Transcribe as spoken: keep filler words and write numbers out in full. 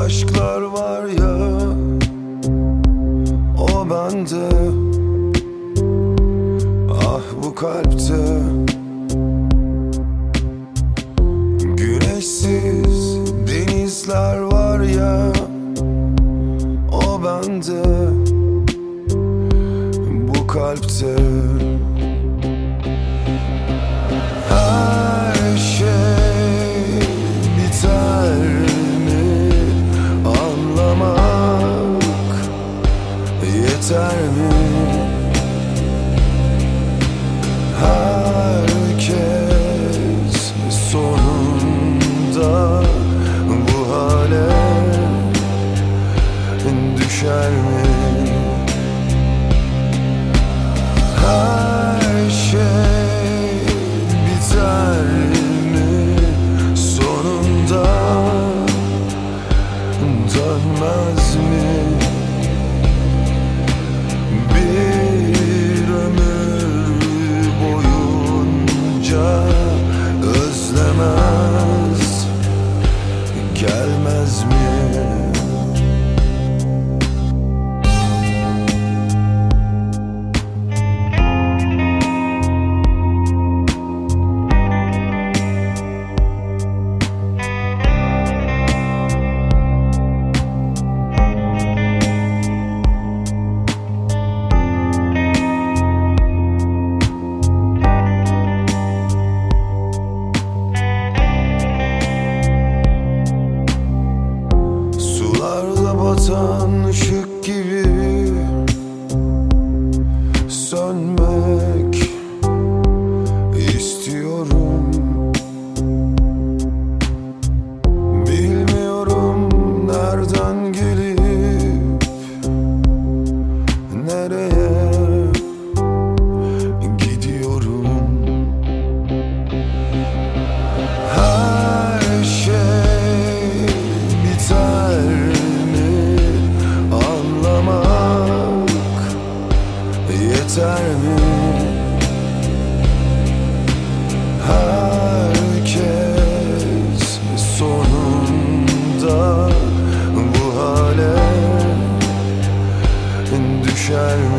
aşklar var ya, o bende, ah bu kalpte. Güneşsiz denizler var ya, o bende, bu kalpte. Her şey biter mi anlamak yeter mi? Herkes sonunda bu hale düşer mi? Her şey biter mi sonunda, dönmez mi? Bir ömür boyunca özlemez, gelmez mi? Batan ışık gibi sönmek istiyorum. Bilmiyorum nereden gelip nereye gidiyorum. Her şey biter yeter mi? Herkes sonunda bu hale düşer mi?